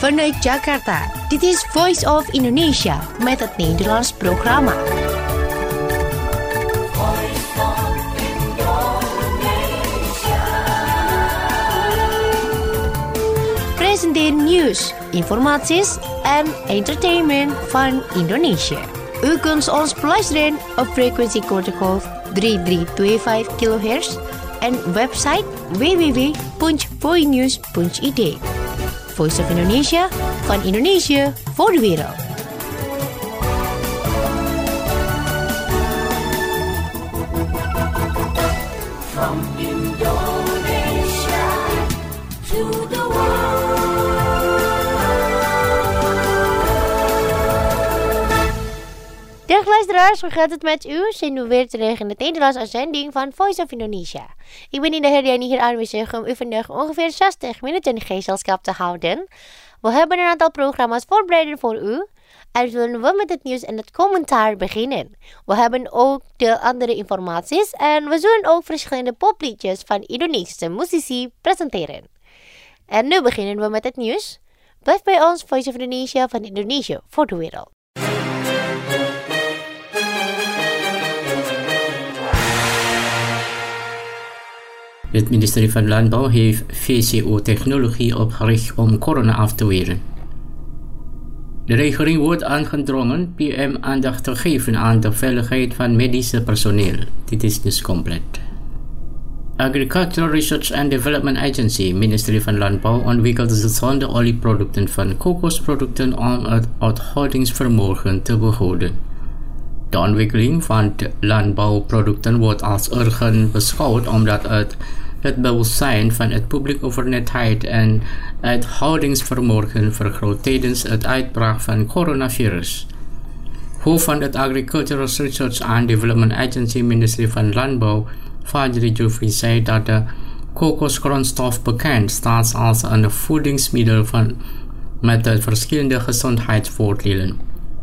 Vanuit Jakarta, dit is Voice of Indonesia met het Nederlands programma. Presenteer nieuws, informaties en entertainment van Indonesië. U kunt ons beluisteren op frequentiegolf 3325 kHz en website www.voinews.id. Voice of Indonesia, van Indonesië voor de wereld. From Indonesia to the world. Dag luisteraars, hoe gaat het met u? Zijn nu weer terug in het Nederlands uitzending van Voice of Indonesia. Ik ben Indah Herdiani hier aanwezig om u vandaag ongeveer 60 minuten gezelschap te houden. We hebben een aantal programma's voorbereid voor u. En zullen we met het nieuws en het commentaar beginnen. We hebben ook de andere informaties en we zullen ook verschillende popliedjes van Indonesische muzici presenteren. En nu beginnen we met het nieuws. Blijf bij ons, Voice of Indonesia van Indonesië voor de wereld. Het ministerie van Landbouw heeft VCO-technologie opgericht om corona af te weren. De regering wordt aangedrongen PM aandacht te geven aan de veiligheid van medische personeel. Dit is dus compleet. Agricultural Research and Development Agency, ministerie van Landbouw, ontwikkelt gezonde olieproducten van kokosproducten om het uithoudingsvermogen te behouden. De ontwikkeling van de landbouwproducten wordt als urgent beschouwd omdat het bewustzijn van het publiek over netheid en uithoudingsvermogen vergroot tijdens het uitbraak van coronavirus. Hoofd van het Agricultural Research and Development Agency, ministerie van Landbouw, Fajri Jufri, zei dat de kokosgrondstof bekend staat als een voedingsmiddel met verschillende gezondheidsvoordelen.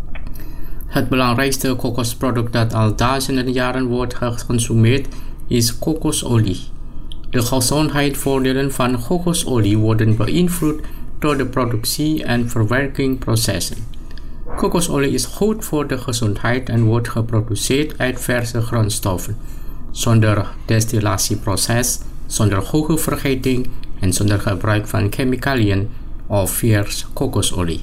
Het belangrijkste kokosproduct dat al duizenden jaren wordt geconsumeerd is kokosolie. De gezondheidsvoordelen van kokosolie worden beïnvloed door de productie- en verwerkingsprocessen. Kokosolie is goed voor de gezondheid en wordt geproduceerd uit verse grondstoffen, zonder destillatieproces, zonder hoge vergiftiging en zonder gebruik van chemicaliën of vers kokosolie.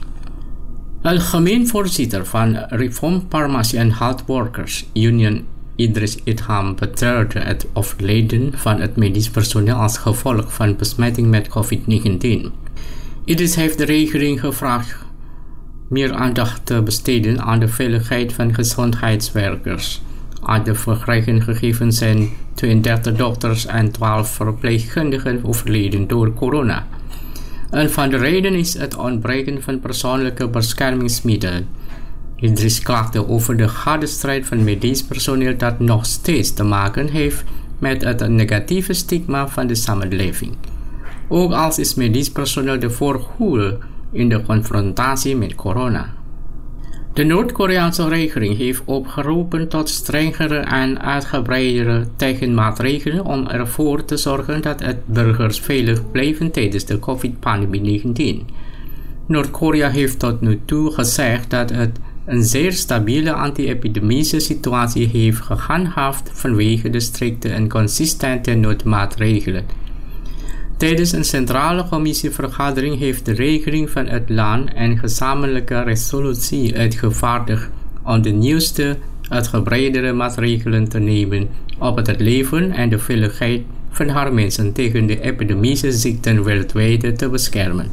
Algemeen voorzitter van Reform Pharmacy and Health Workers Union Idris Idham betreurde het overlijden van het medisch personeel als gevolg van besmetting met COVID-19. Idris heeft de regering gevraagd meer aandacht te besteden aan de veiligheid van gezondheidswerkers. Uit de verkregen gegevens zijn 32 dokters en 12 verpleegkundigen overleden door corona. Een van de redenen is het ontbreken van persoonlijke beschermingsmiddelen. Idris klaagde over de harde strijd van medisch personeel dat nog steeds te maken heeft met het negatieve stigma van de samenleving. Ook als is medisch personeel de voorhoede in de confrontatie met corona. De Noord-Koreaanse regering heeft opgeroepen tot strengere en uitgebreidere tegenmaatregelen om ervoor te zorgen dat het burgers veilig blijven tijdens de COVID-19. Noord-Korea heeft tot nu toe gezegd dat het een zeer stabiele anti-epidemische situatie heeft gehandhaafd vanwege de strikte en consistente noodmaatregelen. Tijdens een centrale commissievergadering heeft de regering van het land een gezamenlijke resolutie uitgevaardigd om de nieuwste, uitgebreidere maatregelen te nemen op het leven en de veiligheid van haar mensen tegen de epidemische ziekten wereldwijd te beschermen.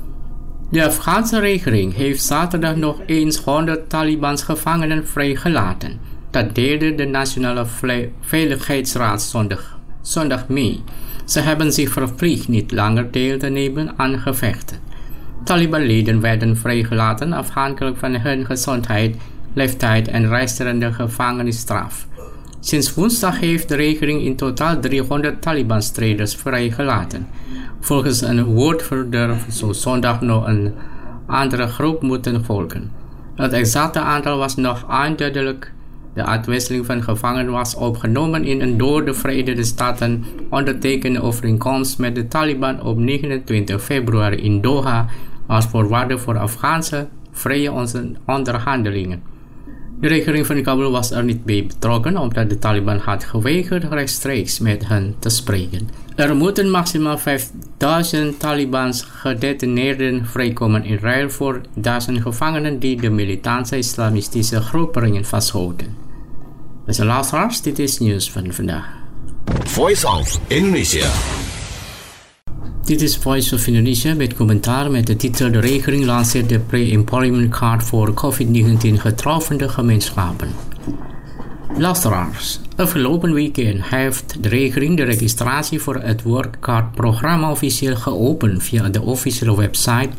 De Afghaanse regering heeft zaterdag nog eens 100 Talibans gevangenen vrijgelaten. Dat deelde de Nationale Veiligheidsraad zondag mee. Ze hebben zich verplicht niet langer deel te nemen aan gevechten. Taliban-leden werden vrijgelaten afhankelijk van hun gezondheid, leeftijd en resterende gevangenisstraf. Sinds woensdag heeft de regering in totaal 300 Taliban-strijders vrijgelaten. Volgens een woordvoerder zou zondag nog een andere groep moeten volgen. Het exacte aantal was nog onduidelijk. De uitwisseling van gevangenen was opgenomen in een door de Verenigde Staten ondertekende overeenkomst met de Taliban op 29 februari in Doha, als voorwaarde voor Afghaanse vrije onderhandelingen. De regering van Kabul was er niet bij betrokken omdat de Taliban had geweigerd rechtstreeks met hen te spreken. Er moeten maximaal 5000 Talibans gedetineerden vrijkomen in ruil voor 1000 gevangenen die de militante islamistische groeperingen vasthouden. Beste luisteraars, dit is nieuws van vandaag. Voice of Indonesia. Dit is Voice of Indonesia met commentaar met de titel: De regering lanceert de pre-employment card voor COVID-19 getroffen gemeenschappen. Luisteraars, afgelopen weekend heeft de regering de registratie voor het Workcard-programma officieel geopend via de officiële website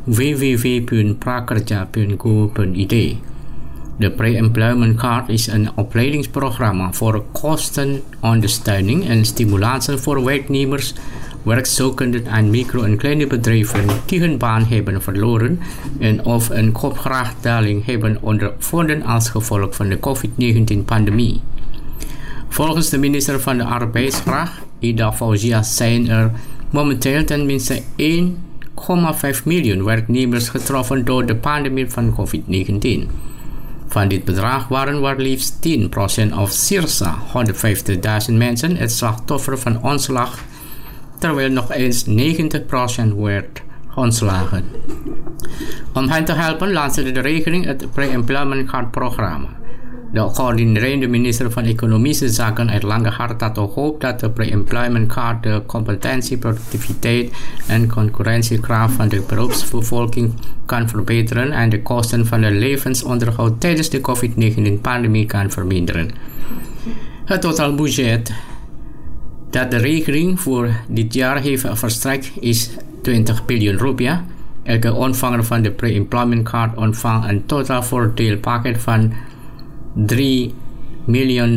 www.prakerja.go.id. De Pre-Employment Card is een opleidingsprogramma voor kostenondersteuning en stimulansen voor werknemers, werkzoekenden en micro- en kleine bedrijven die hun baan hebben verloren en of een koopkrachtdaling hebben ondervonden als gevolg van de COVID-19-pandemie. Volgens de minister van de Arbeidskracht, Ida Fauzia, zijn er momenteel tenminste 1,5 miljoen werknemers getroffen door de pandemie van COVID-19. Van dit bedrag waren maar liefst 10% of circa 150.000 mensen het slachtoffer van ontslag, terwijl nog eens 90% werd ontslagen. Om hen te helpen lanceerde de regering het Pre-Employment Card programma. De coördinerende minister van Economische Zaken Erlangga Hartarto hoopt dat de Pre-Employment Card de competentie, productiviteit en concurrentiekracht van de beroepsbevolking kan verbeteren en de kosten van het levensonderhoud tijdens de COVID-19-pandemie kan verminderen. Het totaalbudget dat de regering voor dit jaar heeft verstrekt is 20 biljoen rupiah. Elke ontvanger van de Pre-Employment Card ontvangt een totaal voordeelpakket van 3.550.000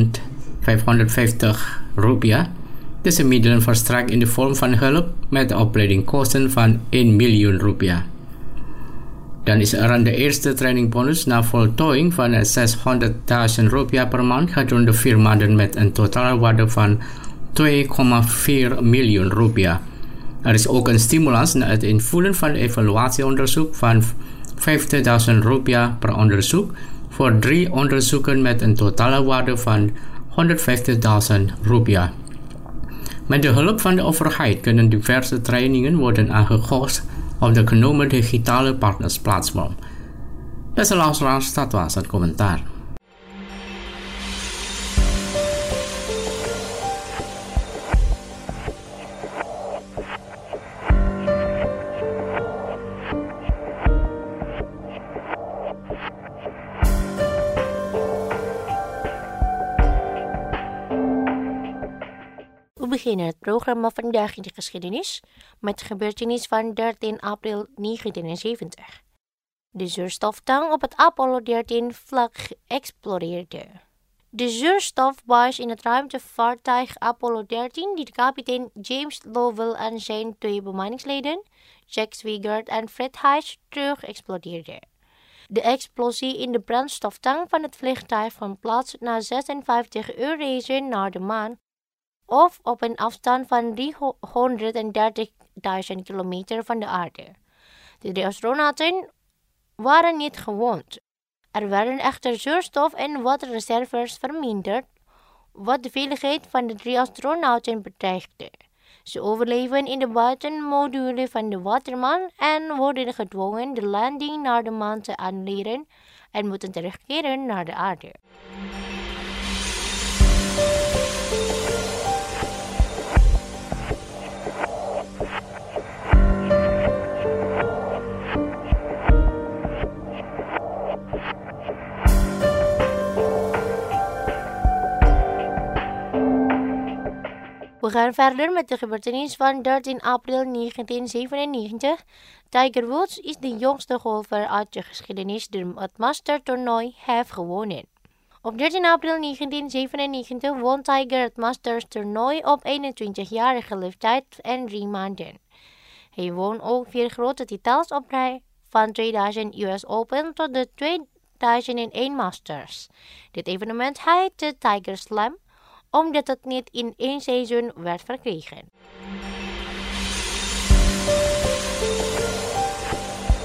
rupiah. Deze middelen verstrekt in de vorm van hulp met de opleidingskosten van 1 miljoen rupiah. Dan is er een eerste trainingbonus na voltooiing van 600.000 rupiah per maand gedurende 4 maanden met een totaalwaarde van 2,4 miljoen rupiah. Er is ook een stimulans na het invullen van het evaluatieonderzoek van 50.000 rupiah per onderzoek voor 3 onderzoeken met een totale waarde van 150.000 rupiah. Met de hulp van de overheid kunnen diverse trainingen worden aangekocht op de genomen digitale partnersplatform. Beste luisteraars, dat was het commentaar. We beginnen het programma vandaag in de geschiedenis met de gebeurtenis van 13 april 1970. De zuurstoftang op het Apollo 13 vlak explodeerde. De zuurstofbuis in het ruimtevaartuig Apollo 13, die de kapitein James Lovell en zijn 2 bemanningsleden, Jack Swigert en Fred Haise, terug explodeerde. De explosie in de brandstoftank van het vliegtuig vond plaats na 56 uur reizen naar de maan, of op een afstand van 330.000 kilometer van de aarde. De 3 astronauten waren niet gewond. Er werden echter zuurstof- en waterreserves verminderd, wat de veiligheid van de 3 astronauten bedreigde. Ze overleven in de buitenmodule van de waterman en worden gedwongen de landing naar de maan te annuleren en moeten terugkeren naar de aarde. We gaan verder met de gebeurtenis van 13 april 1997. Tiger Woods is de jongste golfer uit de geschiedenis die het Masters-toernooi heeft gewonnen. Op 13 april 1997 won Tiger het Masters-toernooi op 21-jarige leeftijd en 3 maanden. Hij won ook 4 grote titels op rij, van 2000 US Open tot de 2001 Masters. Dit evenement heette Tiger Slam, omdat het niet in 1 seizoen werd verkregen.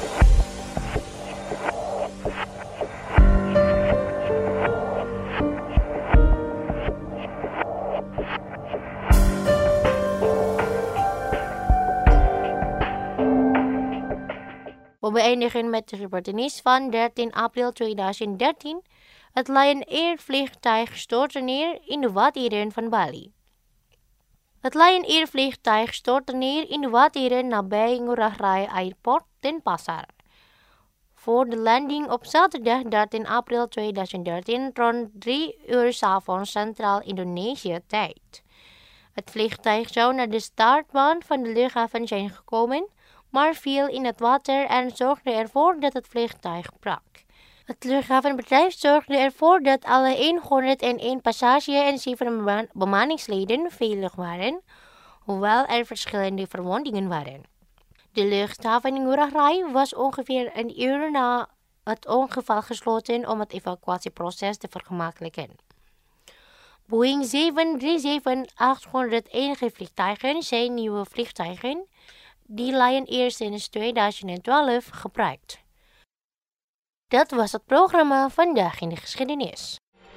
eindigen met de gebeurtenis van 13 april 2013. Het Lion Air vliegtuig stortte neer in de wateren van Bali. Het Lion Air vliegtuig stortte neer in de wateren nabij Ngurah Rai Airport, Denpasar. Voor de landing op zaterdag 13 april 2013 rond 3 uur 's avonds Centraal Indonesië tijd. Het vliegtuig zou naar de startbaan van de luchthaven zijn gekomen, maar viel in het water en zorgde ervoor dat het vliegtuig brak. Het luchthavenbedrijf zorgde ervoor dat alle 101 passagiers en 7 bemanningsleden veilig waren, hoewel er verschillende verwondingen waren. De luchthaven in Ngurah Rai was ongeveer een uur na het ongeval gesloten om het evacuatieproces te vergemakkelijken. Boeing 737-801 vliegtuigen zijn nieuwe vliegtuigen die Lion Air sinds 2012 gebruikt. Dat was het programma Vandaag in de Geschiedenis.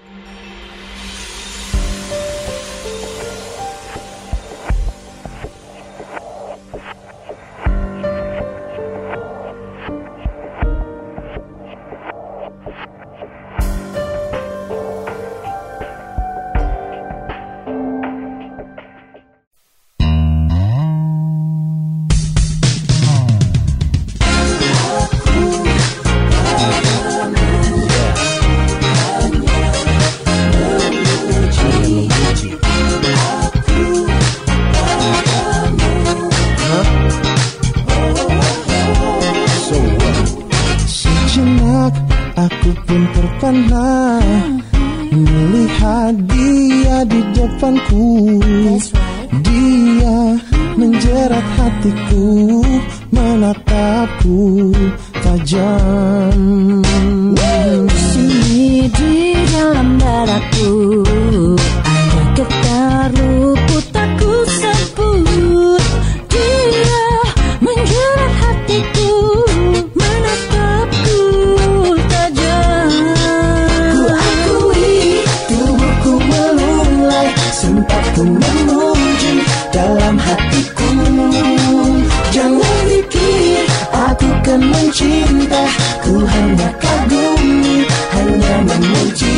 Aku pun terpana melihat dia di depanku. Dia menjerat hatiku, menatapku tajam. Di sini di dalam dadaku ada getar luput aku sebut. Dia menjerat hatiku, menatapku tajam. Ku akui tubuhku melulai, sempat ku memuji dalam hatiku. Jangan pikir aku kan mencinta, ku hanya kagumi, hanya memuji.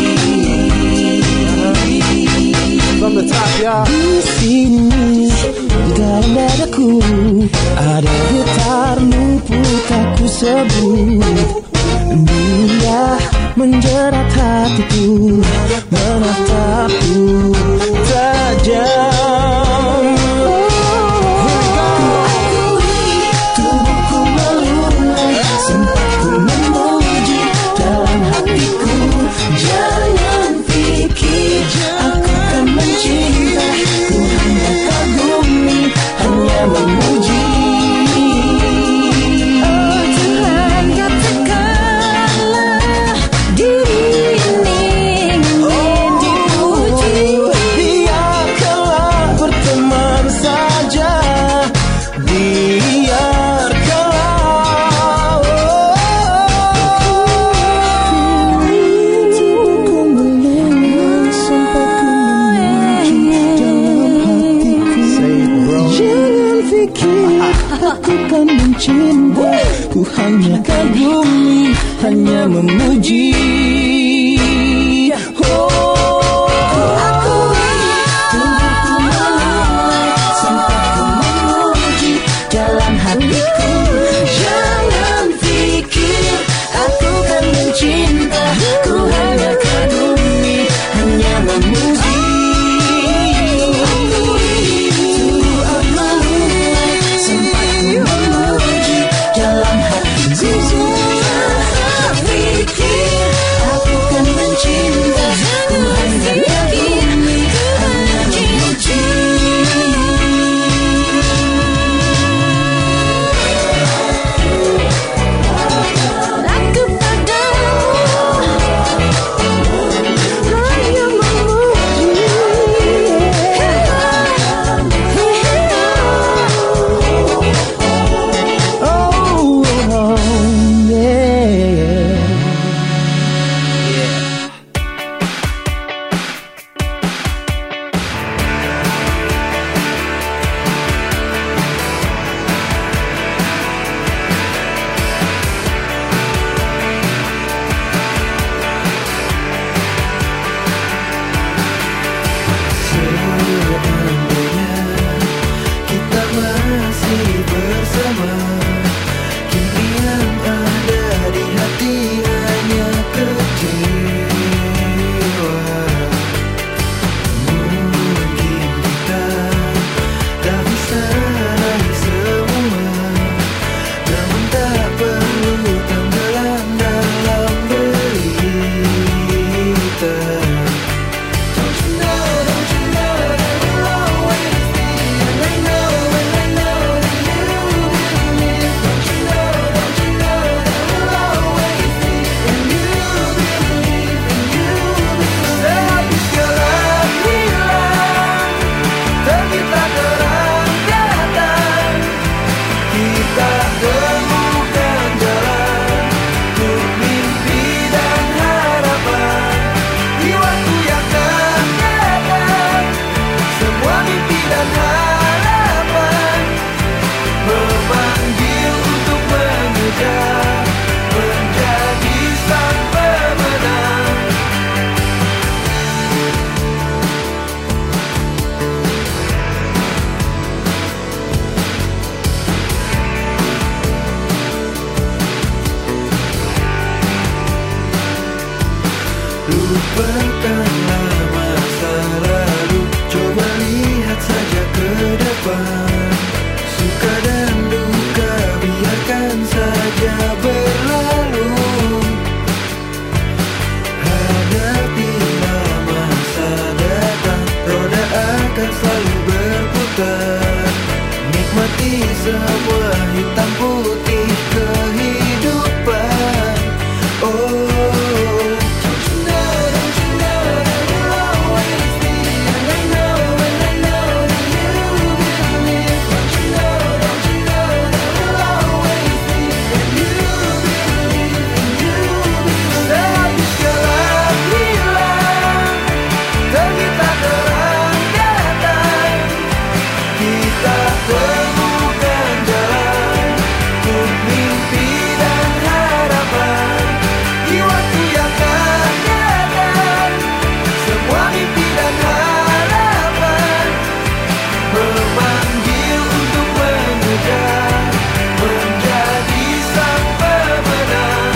From the top, y'all. Di sini di dalam dadaku ada getar luput aku sebut. Dia menjerat hatiku, menatapku tajam. Ku akui tubuhku melulai, sempat ku memuji dalam hatiku. Jangan pikir aku kan mencinta, ku hanya kagumi, hanya memuji. Aku kan mencinta, ku hanya kagumi, hanya memuji. Ku akui tubuhku melulai, sempat ku memuji dalam hatiku. Jangan pikir aku kan mencinta, ku hanya kagumi, hanya memuji. semua hitam putih kehidupan. Oh, don't you know that we'll always be, and I know that you believe. Don't you know that we'll always be, and you believe. Tapi gelap hilang, terbitlah terang datang. Kita temukan jalan untuk mimpi dan harapan. Di waktu yang akan datang, semua mimpi dan harapan memanggil untuk mengejar, menjadi sang pemenang.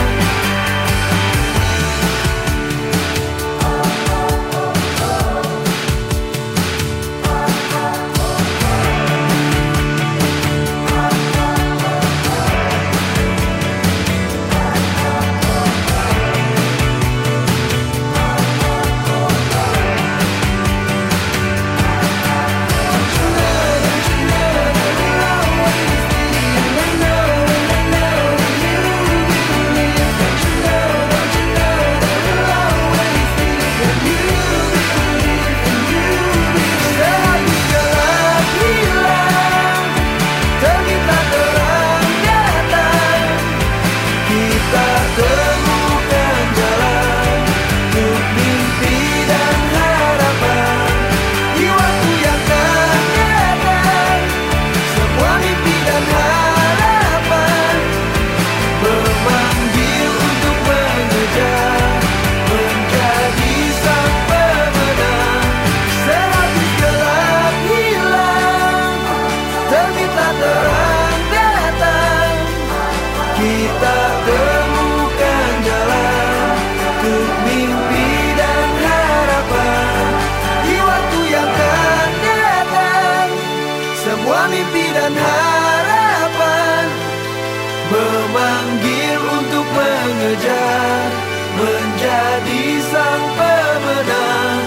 Sehabis gelap hilang, terbitlah terang datang. Kita temukan jalan untuk mimpi dan harapan. Di waktu yang akan datang, semua mimpi dan harapan memanggil untuk mengejar, menjadi sang pemenang. Sehabis gelap hilang, terbitlah terang datang. Kita temukan jalan untuk mimpi dan harapan. Di waktu yang akan datang, semua mimpi dan harapan memanggil untuk mengejar, menjadi sang pemenang.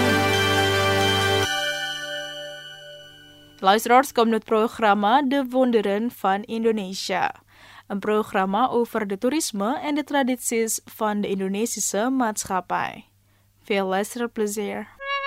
Luisteraars, kom het programma De Wonderen van Indonesia. Een programma over de toerisme en de tradities van de Indonesische maatschappij. Veel luisterplezier.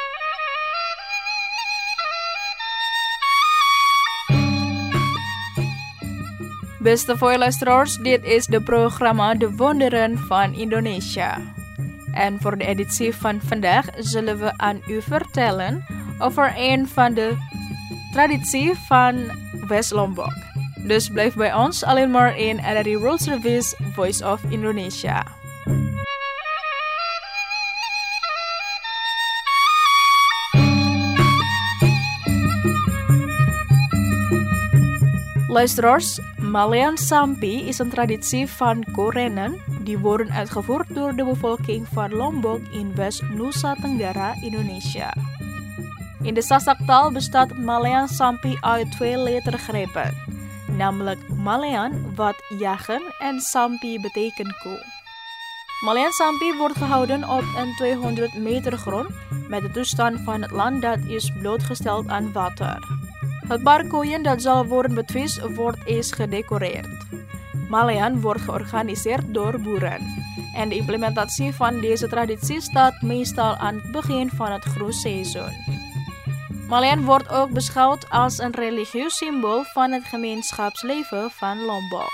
Beste voorluisteraars, dit is de programma De Wonderen van Indonesia. En voor de editie van vandaag zullen we aan u vertellen over een van de traditie van West-Lombok. Dus blijf bij ons alleen maar in RRI World Service Voice of Indonesia. Luisteraars, Malean Sampi is een traditie van korennen die worden uitgevoerd door de bevolking van Lombok in West-Nusa Tenggara, Indonesia. In de Sasaktaal bestaat Malean Sampi uit 2 lettergrepen, namelijk Malean wat jagen en Sampi betekent koe. Malean Sampi wordt gehouden op een 200 meter grond met de toestand van het land dat is blootgesteld aan water. Het paar koeien dat zal worden betwist wordt eens gedecoreerd. Malean wordt georganiseerd door boeren en de implementatie van deze traditie staat meestal aan het begin van het groenseizoen. Malean wordt ook beschouwd als een religieus symbool van het gemeenschapsleven van Lombok.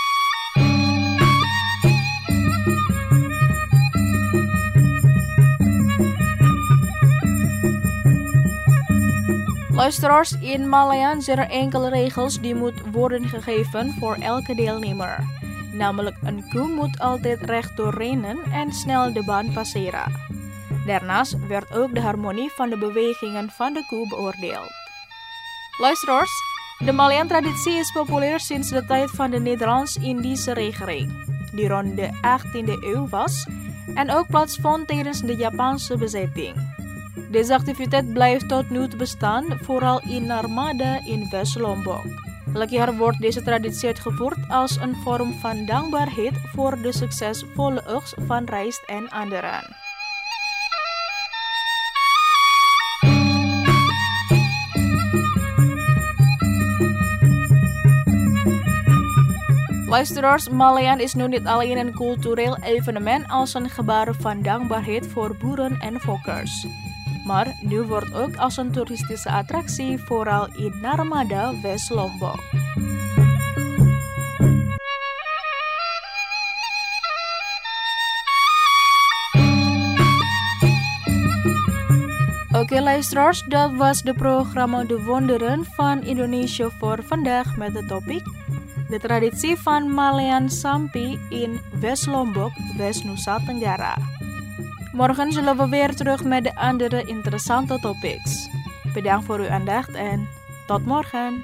Luisteraars, in Malean zijn er enkele regels die moeten worden gegeven voor elke deelnemer. Namelijk, een koe moet altijd rechtdoor rennen en snel de baan passeren. Daarnaast werd ook de harmonie van de bewegingen van de koe beoordeeld. Luisteraars, de Malean-traditie is populair sinds de tijd van de Nederlands-Indische regering, die rond de 18e eeuw was en ook plaatsvond tijdens de Japanse bezetting. Deze activiteit blijft tot nu toe bestaan, vooral in Narmada in West-Lombok. Elk jaar wordt deze traditie uitgevoerd als een vorm van dankbaarheid voor de succesvolle oogst van rijst en anderen. Luisteraars, Malian is nu niet alleen een cultureel evenement als een gebaar van dankbaarheid voor boeren en fokkers. Maar nu wordt ook als een toeristische attractie vooral in Narmada, West-Lombok. Oké luisteraars, dat was de programma De Wonderen van Indonesia voor vandaag met de topik de traditie van Malian Sampi in West-Lombok, West-Nusa Tenggara. Morgen zullen we weer terug met de andere interessante topics. Bedankt voor uw aandacht en tot morgen.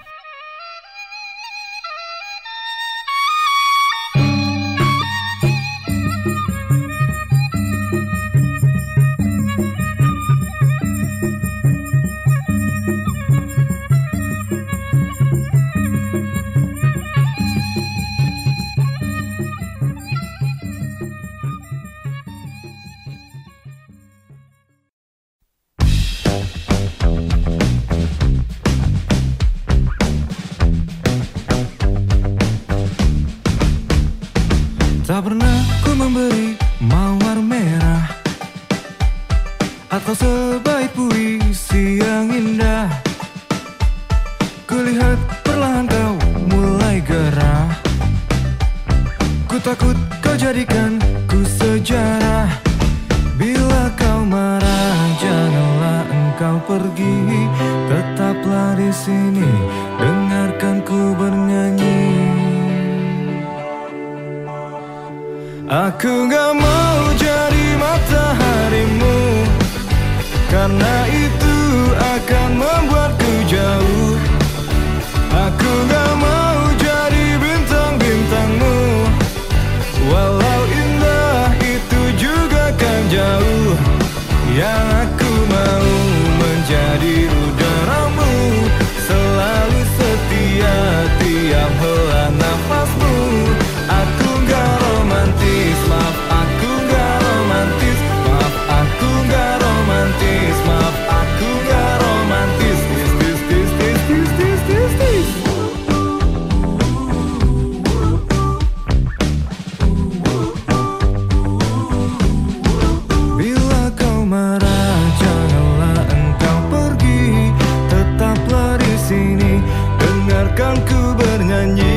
Tak pernah ku memberi mawar merah atau sebaik puisi yang indah. Kulihat perlahan kau mulai gerah. Ku takut kau jadikan ku sejarah. Bila kau marah, janganlah engkau pergi. Tetaplah di sini, dengarkan ku bernyanyi. Aku gak mau jadi mataharimu, karena itu akan membuatku jauh. Aku gak mau jadi bintang-bintangmu, walau indah itu juga kan jauh. Yang aku mau menjadi udaramu, selalu setia tiap hela nafasmu. Aku gak romantis, maaf aku gak romantis, maaf aku gak romantis, maaf aku gak romantis. Tis. Bila kau marah, janganlah engkau pergi. Tetaplah di sini, dengarkan ku bernyanyi.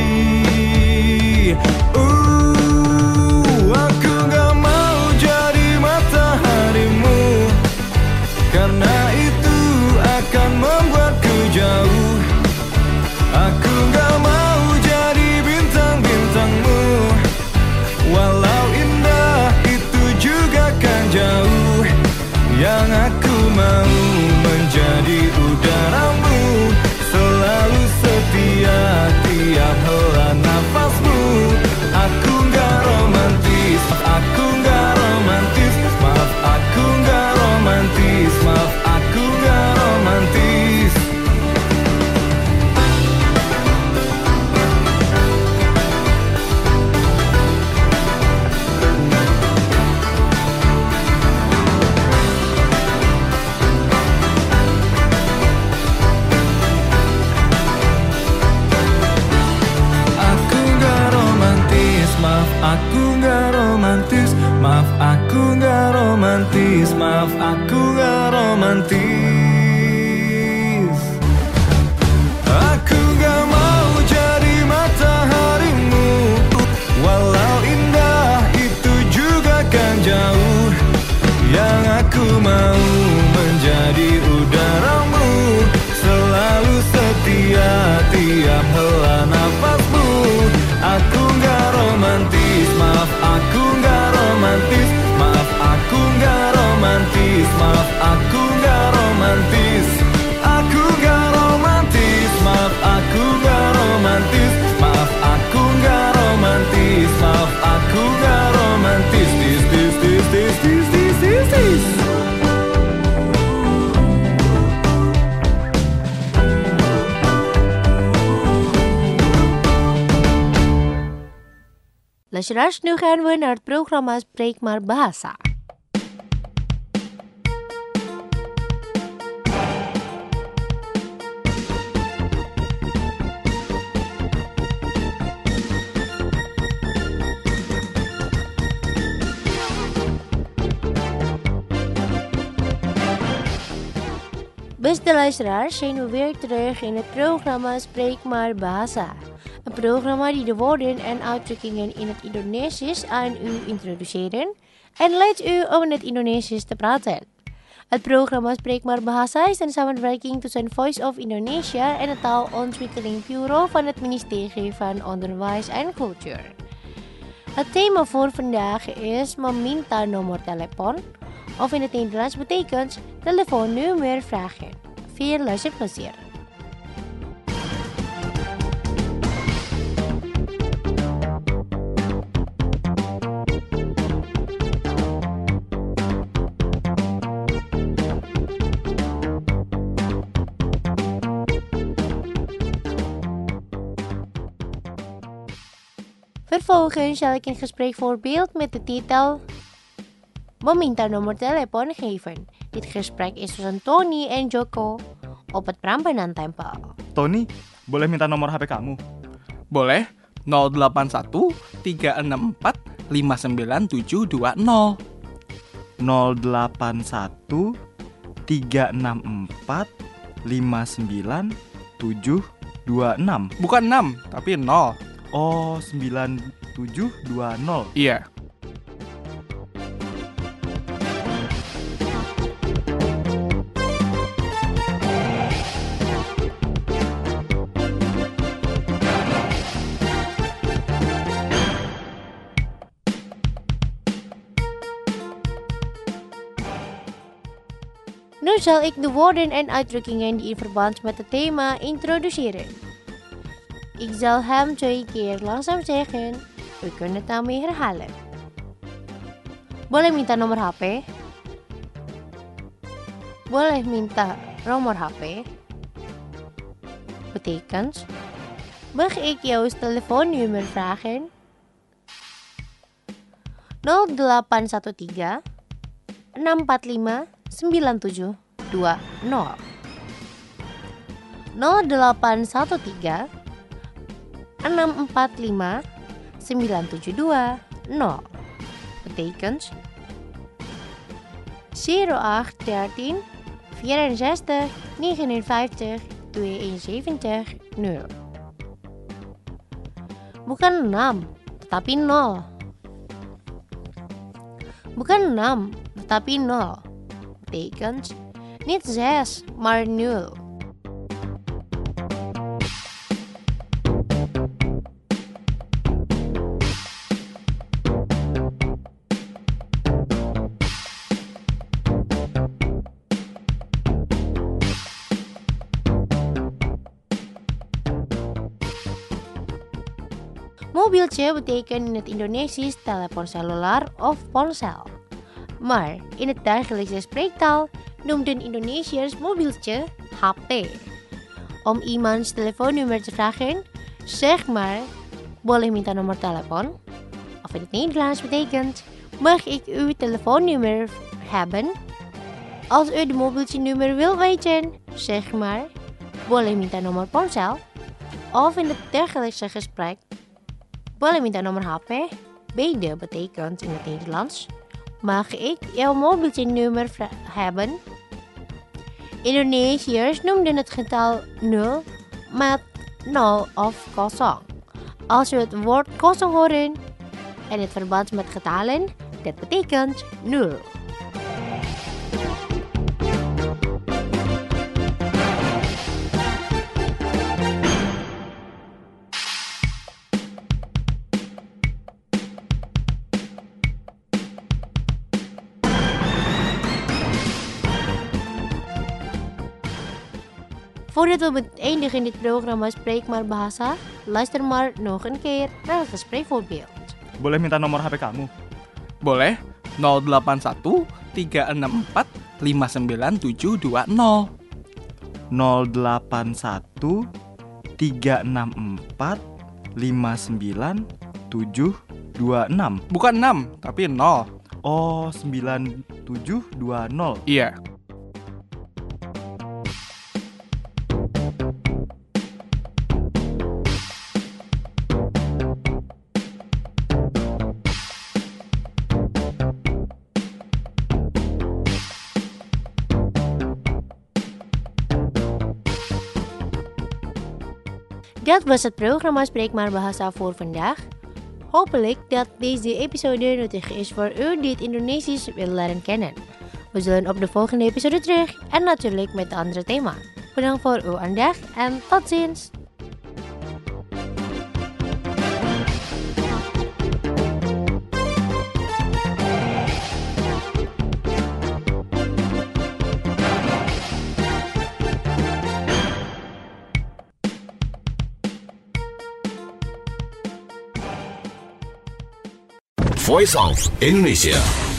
Aku gak mau jadi mataharimu, karena itu akan membuatku jauh. Aku gak mau jadi bintang-bintangmu, walau indah itu juga kan jauh. Yang aku mau menjadi udaramu, selalu setia tiap hela nafasmu. Aku gak romantis, aku gak romantis, maaf aku gak romantis, maaf aku gak romantis. Aku gak romantis, maaf aku gak romantis, maaf aku gak romantis. Aku gak mau jadi mataharimu, walau indah itu juga kan jauh. Yang aku mau menjadi udaramu, selalu setia tiap hela nafasmu. Aku gak romantis, maaf aku gak romantis, maaf aku gak romantis, maaf aku gak romantis. Aku gak romantis, maaf aku gak romantis, maaf aku gak romantis, maaf aku gak romantis. Tis. Luisteraars, nu gaan we naar het programma Spreek maar Bahasa. Beste luisteraars, zijn we weer terug in het programma Spreek maar Bahasa. Een programma die de woorden en uitdrukkingen in het Indonesisch aan u introduceren en leidt u om in het Indonesisch te praten. Het programma Spreek maar Bahasa is een samenwerking tussen Voice of Indonesia en het Taalontwikkeling Bureau van het ministerie van Onderwijs en Cultuur. Het thema voor vandaag is meminta nomor telepon, of in het Nederlands betekent telefoonnummer vragen. Veel luisterplezier. Vervolgens zal ik een gespreksvoorbeeld met de titel meminta nomor telepon geven. Dit gesprek is tussen Tony en Joko op het Prambanan Tempel. Tony, boleh minta nomor HP kamu? Boleh, 081 364 59720. 081 364 59726. Bukan 6, tapi 0. Oh, 9720. Iya. Nu zal ik de woorden en uitdrukkingen die in verband met het thema introduceren. Ik zal hem 2 keer langzaam zeggen. U kunt het daarmee herhalen. Boleh minta nomor HP? Boleh minta nomor HP? Betekent, mag ik jouw telefoonnummer vragen? 0813 645 9720. 0813 645 9720. Betekent 0813 64 59 72 0. Bukan 6, tetapi 0. Bukan 6, tetapi 0. Betekent niet 6, maar 0. Mobieltje betekent in het Indonesisch telepon selular of ponsel. Maar in het dagelijkse spreektaal noemden Indonesiërs mobieltje HP. Om iemands telefoonnummer te vragen, zeg maar, boleh minta nomor telepon? Of in het Nederlands betekent, mag ik uw telefoonnummer hebben? Als u de mobieltje nummer wilt weten, zeg maar, boleh minta nomor ponsel? Of in het dagelijkse gesprek, boleh minta nomor HP? Beide betekent in het Nederlands, mag ik jouw mobieltje nummer hebben? Indonesiërs noemden het getal 0 met 0 of kosong. Als u het woord kosong hoort en het verband met getalen, dat betekent 0. Voordat we beëindigen dit programma Spreek maar Bahasa, luister maar nog een keer naar het gespreksvoorbeeld. Boleh minta nomor HP kamu? Boleh, 081 364 59720. 081 364 59726. Bukan 6, tapi 0. Oh, 9720. Iya. Dat was het programma Spreek maar Bahasa voor vandaag. Hopelijk dat deze episode nuttig is voor u die het Indonesisch wil leren kennen. We zullen op de volgende episode terug en natuurlijk met een ander thema. Bedankt voor uw aandacht en tot ziens! Voice of Indonesia.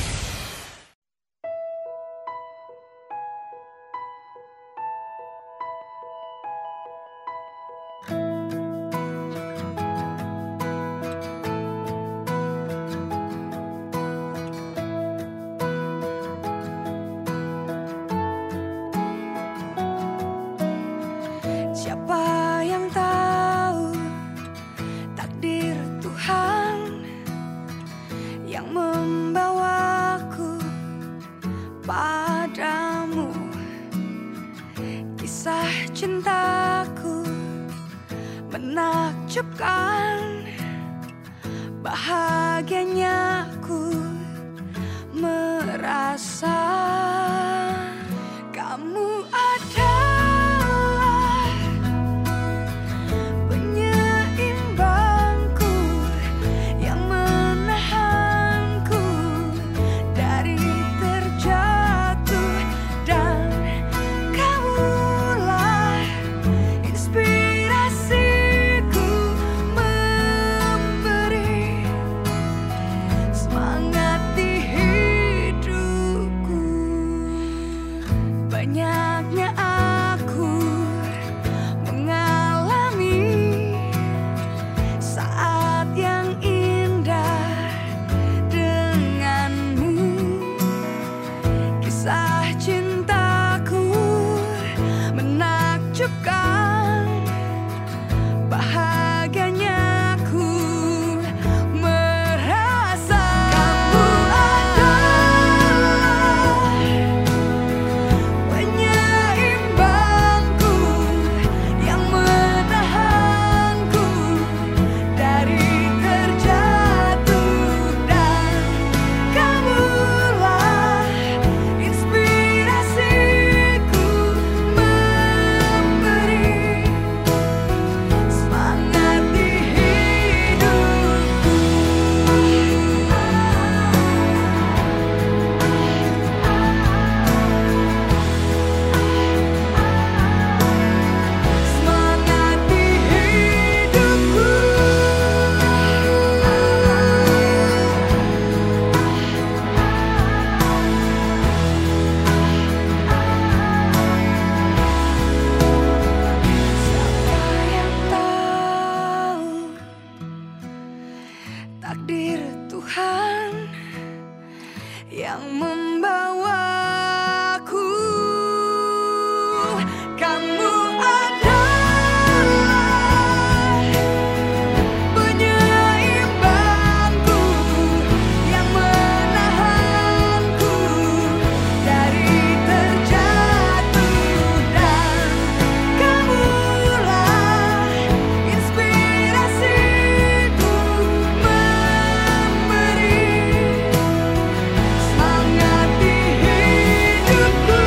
Siapa yang tahu takdir Tuhan yang membawaku padamu. Kisah cintaku menakjubkan, bahagianya ku merasa kamu adalah penyeimbangku yang menahanku dari terjatuh, dan kamulah inspirasiku memberi semangat di hidupku. Banyaknya aku mengalami saat yang indah denganmu. Kisah cintaku menakjubkan, bahagianya ku merasa kamu adalah penyeimbangku yang menahanku dari terjatuh, dan kamulah inspirasiku memberi semangat di hidupku. Semangat di hidupku. Siapa yang tahu takdir Tuhan yang membawaku. Kamu adalah penyeimbangku yang menahanku dari terjatuh, dan kamulah inspirasiku memberi semangat di hidupku.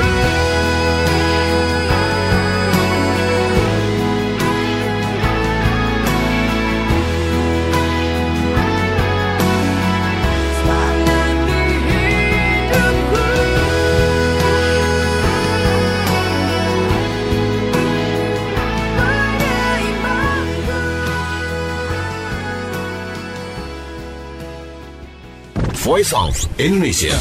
Semangat di hidupku. Penyeimbangku. Voice of Indonesia.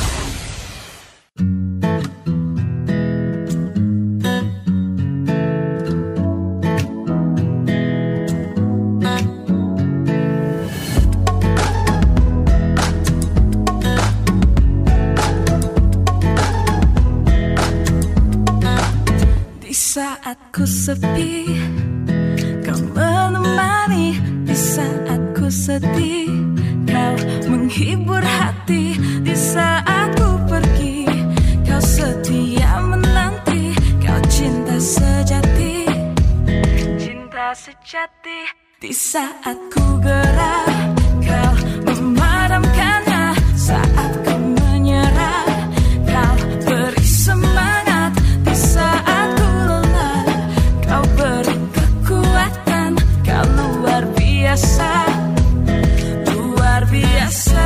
Di saat ku sepi, kau menemani. Di saat ku sedih, kau menghibur hati. Di saat ku pergi, kau setia menanti. Kau cinta sejati, cinta sejati. sejati. Di saat ku gerak, kau memadamkannya. Saat ku menyerah, kau beri semangat. Di saat ku lelah, kau beri kekuatan. Kau luar biasa, luar biasa.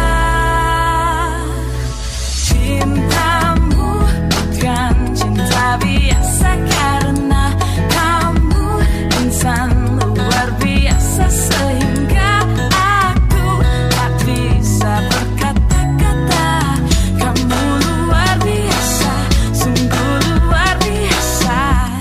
Cintamu bukan cinta biasa, karena kamu insan luar biasa, sehingga aku tak bisa berkata-kata. Kamu luar biasa, sungguh luar biasa.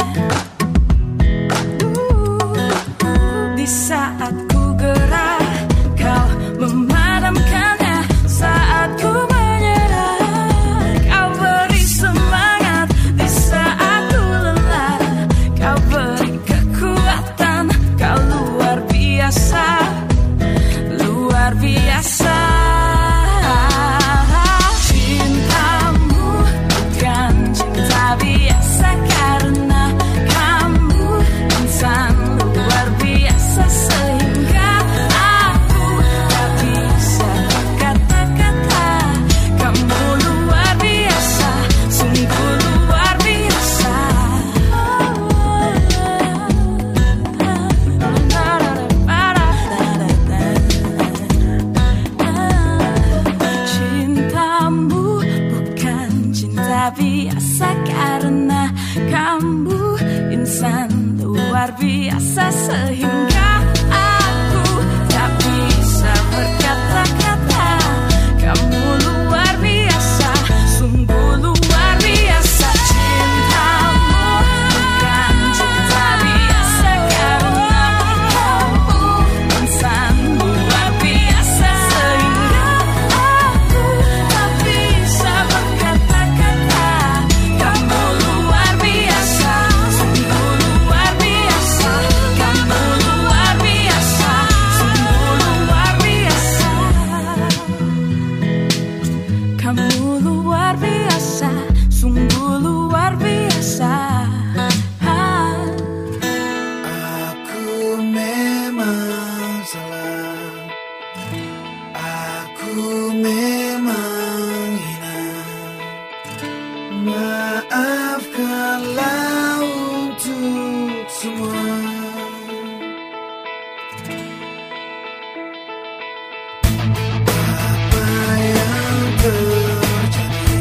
Di saat ku gerak, kau memadamkannya. Saat ku menyerah, kau beri semangat. Di saat ku lelah, kau beri kekuatan. Kau luar biasa, luar biasa. Cintamu bukan cinta biasa, karena kamu insan luar biasa, sehingga aku tak bisa berkata-kata. Kamu luar biasa, sungguh luar biasa. Cintamu bukan cinta biasa, karena kamu insan luar biasa, sehingga aku tak bisa berkata-kata. Kamu luar biasa, sungguh luar biasa. Cintamu bukan cinta biasa, karena kamu insan luar biasa, sehingga aku tak bisa berkata-kata. Kamu luar biasa, sungguh luar biasa. Kamu luar biasa, sungguh luar biasa. Kamu luar biasa, sungguh luar biasa. Aku memang salah, aku memang hina. Maafkanlah untuk semua. Apa yang terjadi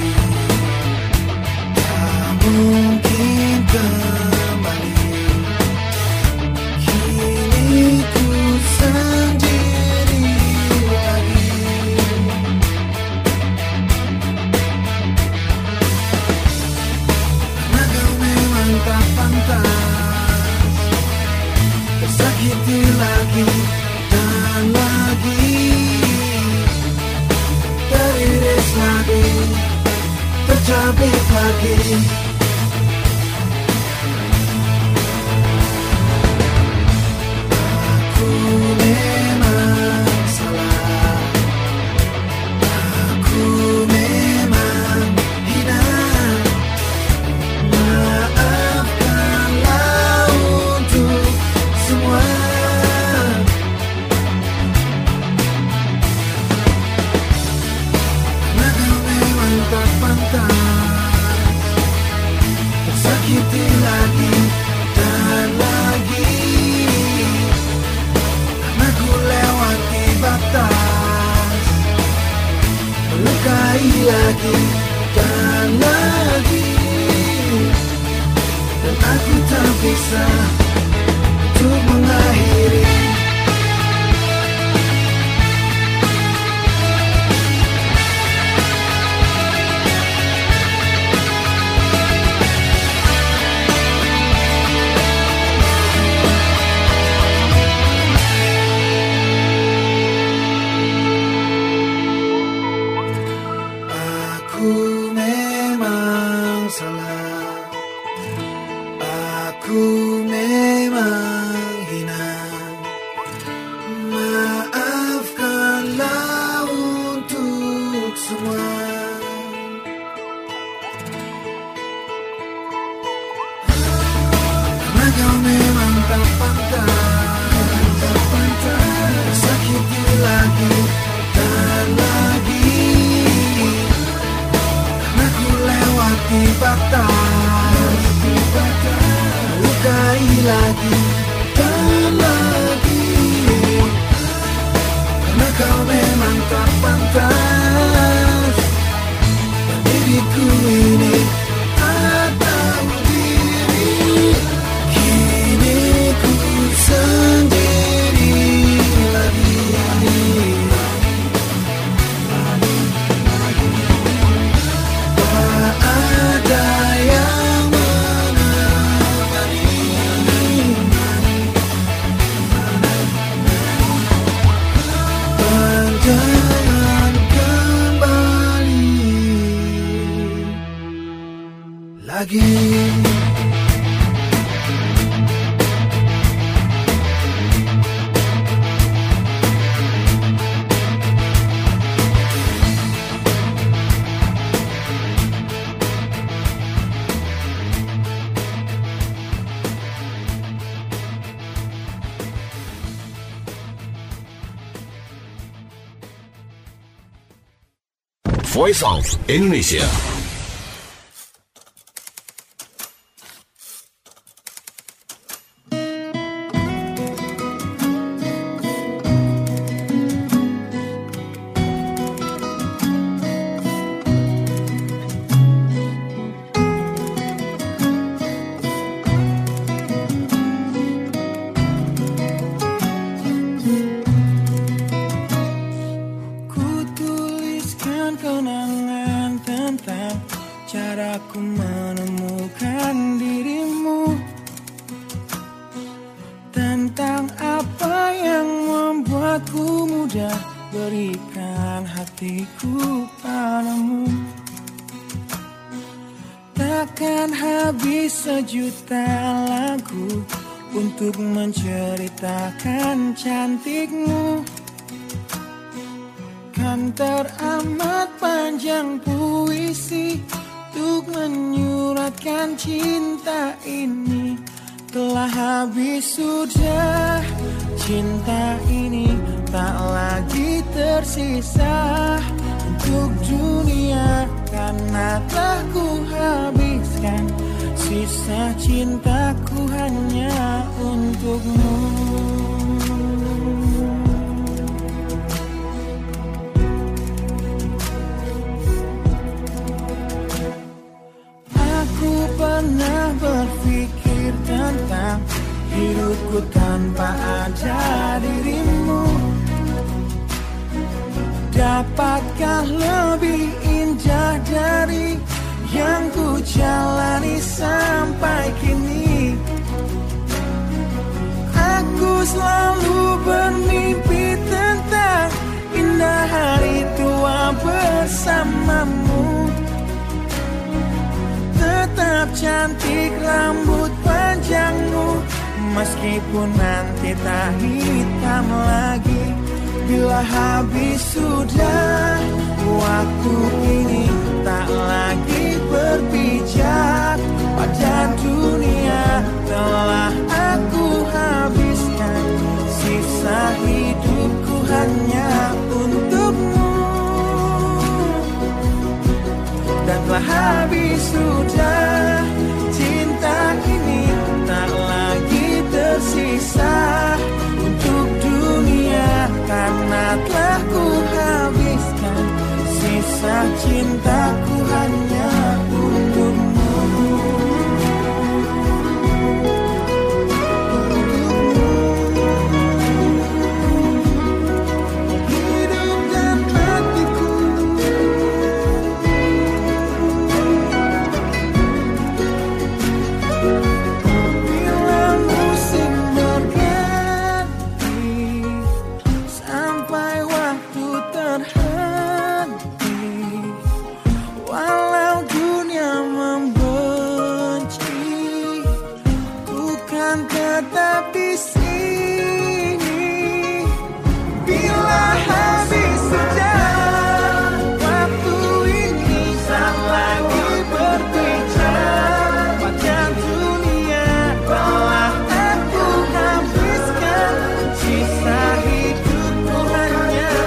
tak mungkin kembali. Kini ku sendiri lagi. Karena kau memang tak pantas tersakiti lagi dan lagi, teriris lagi, tercabik lagi. Aku memang salah, aku memang hina. Maafkanlah untuk semua. Karena kau memang tak pantas tersakiti lagi dan lagi. Karena ku lewati batas, melukai lagi dan lagi. Dan aku tak bisa untuk mengakhiri. Aku memang salah, aku memang hina. Maafkanlah untuk semua. Karena kau memang tak pantas lagi dan lagi. Karena ku lewati batas, lukai lagi dan lagi. Karena kau memang tak pantas. Dan diriku ini atau diri, kini ku sendiri lagi. Tak ada yang menemani. Jangan kembali lagi. Voice of Indonesia. Ku tuliskan kenangan tentang caraku menemukan dirimu, tentang apa yang membuatku mudah berikan hatiku padamu. Takkan habis sejuta lagu untuk menceritakan cantikmu. Kan teramat panjang puisi untuk menyuratkan cinta ini. Telah habis sudah cinta ini, tak lagi tersisa untuk dunia, karena telah ku habiskan sisa cintaku hanya untukmu. Aku pernah berpikir tentang hidupku tanpa ada dirimu. Dapatkah lebih indah dari yang ku jalani sampai kini? Aku selalu bermimpi tentang indah hari tua bersamamu. Tetap cantik rambut panjangmu, meskipun nanti tak hitam lagi. Bila habis sudah waktu ini, tak lagi berpijak pada dunia. Telah aku habiskan sisa hidupku hanya untukmu. Dan telah habis sudah cinta ini, tak lagi tersisa untuk dunia, karena telah ku habiskan sisa cintaku hanya untukmu. Hidup dan matiku, bila musim berganti, sampai waktu terhenti, walau dunia membenci, ku kan tetap di sini. Bila habis sudah waktu ini, tak lagi berbicara pada dunia. Telah aku habiskan sisa hidupku hanya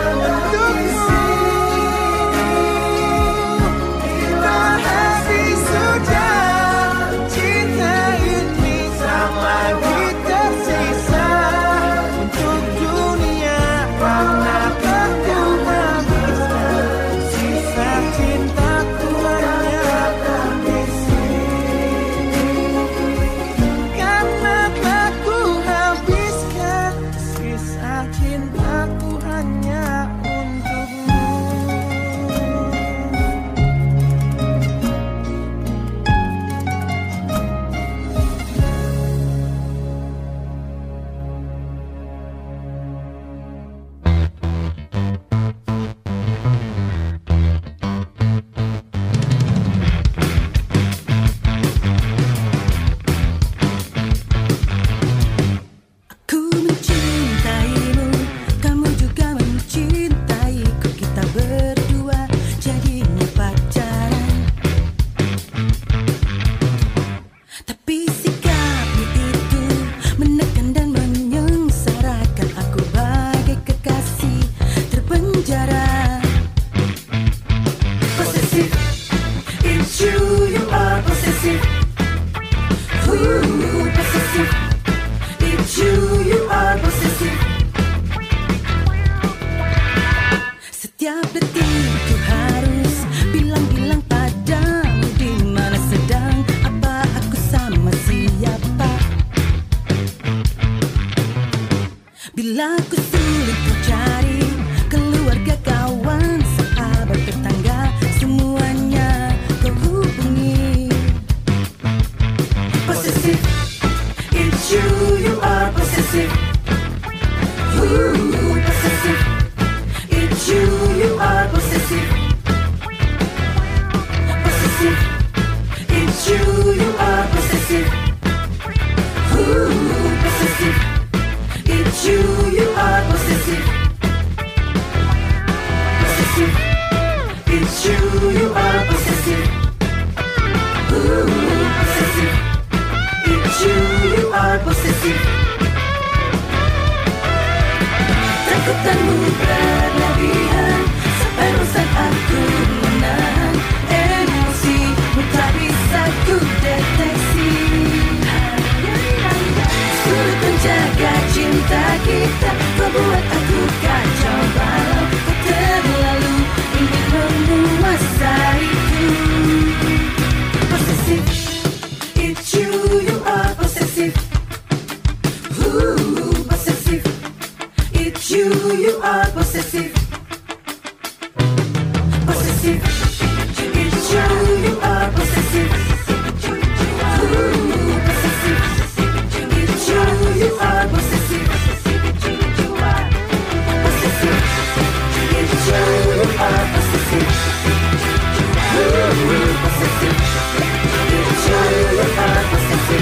possessive. It's you, you are possessive. Ooh, possessive. It's you, you are possessive. Possessive. It's you, you are possessive. Ooh, possessive. It's you, you are possessive. Possessive. It's you, you are possessive. Ooh, possessive. It's you, you are possessive. Takutanmu berlebihan sampai rusak aku menahan emosimu tak bisa ku deteksi. Sulit menjaga cinta kita, kau buat aku kacau balau. Kau terlalu ingin menguasaiku. Possessive, it's you, you are possessive. Ooh, possessive, it's you, you are possessive. Possessive, it's you, you are possessive. Ooh, possessive, it's you, you are possessive. Possessive, it's you, you are possessive. Ooh, possessive, it's you, you are possessive.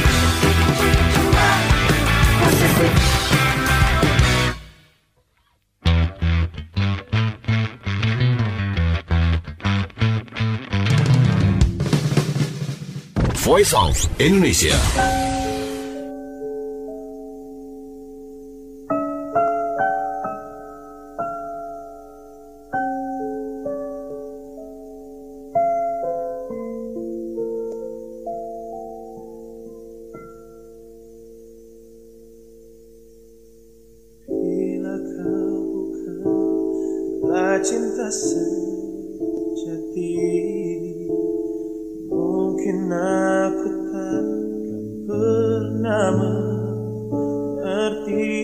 Possessive. Voice of Indonesia. Bila kau bukanlah cinta sejati, mungkin aku takkan pernah mengerti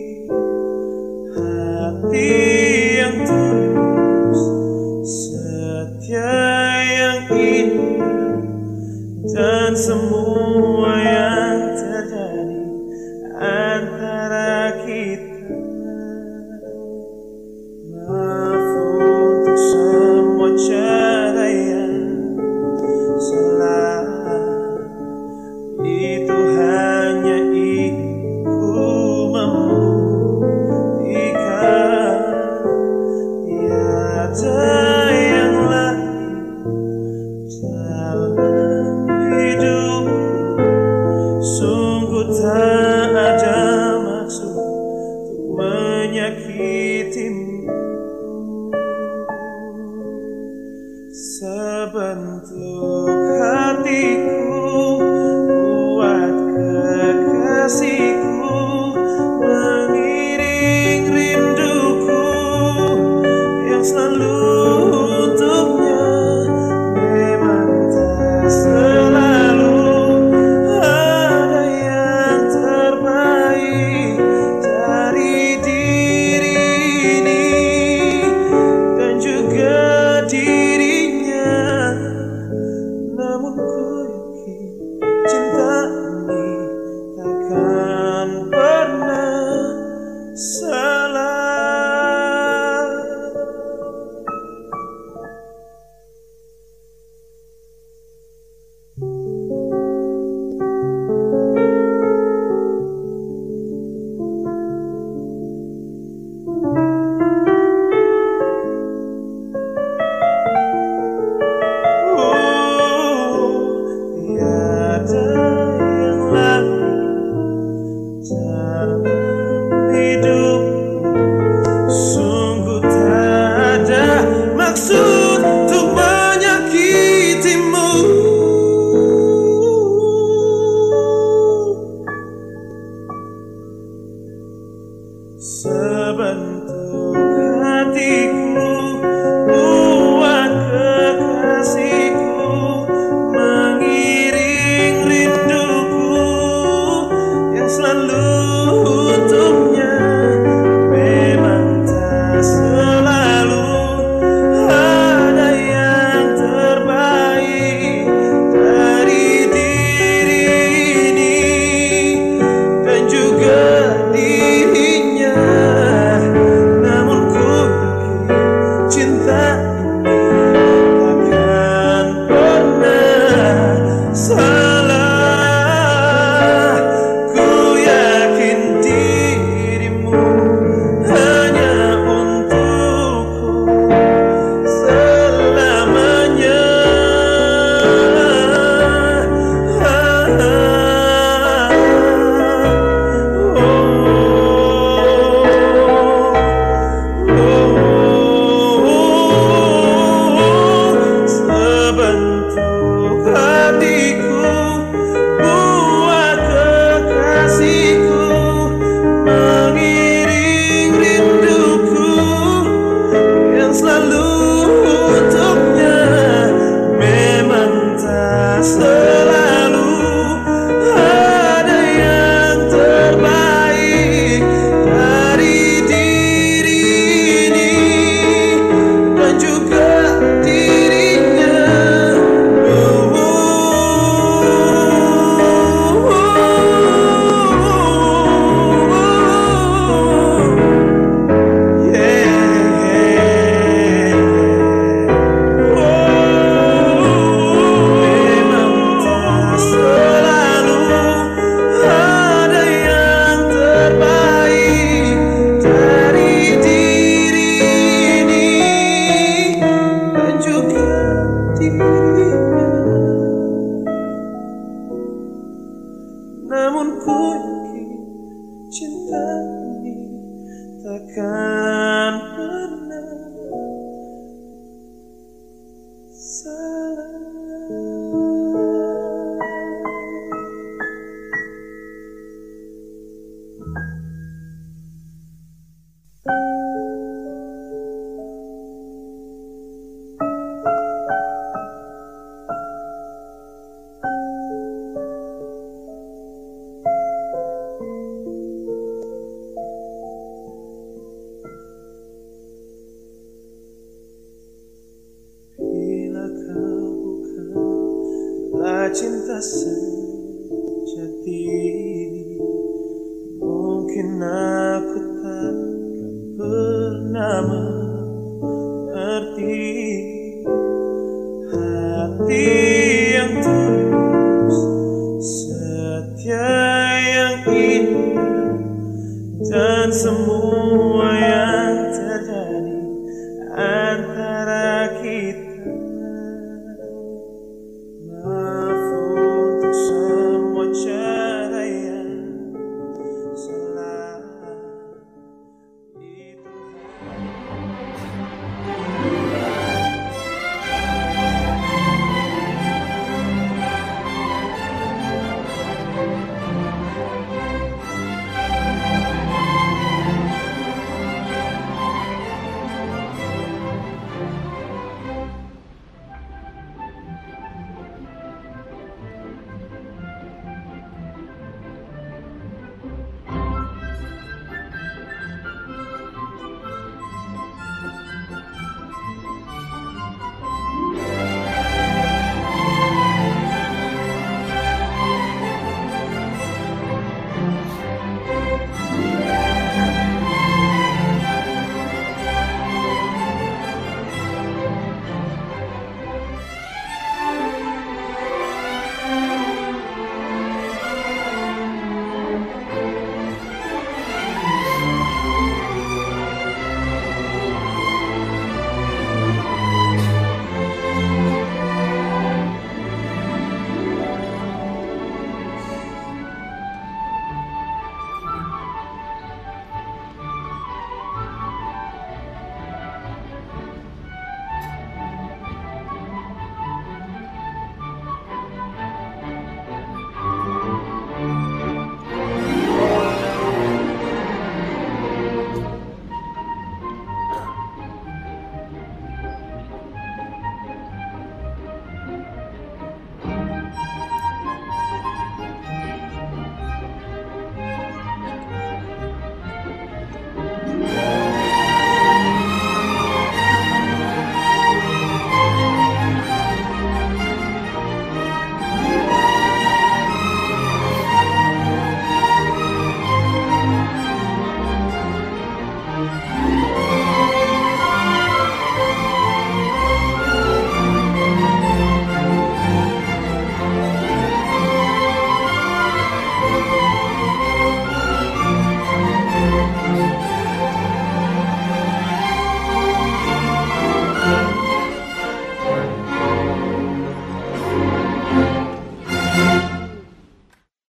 hati yang tulus, setia yang indah, dan semua yang terjadi antara kita. Maaf untuk semua cara yang salah, itu hanya ibu membuktikan tiada yang lain dalam hidup. Sungguh tak ada maksud untuk menyakitimu. Sebentuk hatiku buat namun ku yakin cinta ini takkan pernah salah. Bila kau bukanlah cinta sejati, mungkin aku takkan pernah mengerti hati yang tulus, setia yang indah, dan semua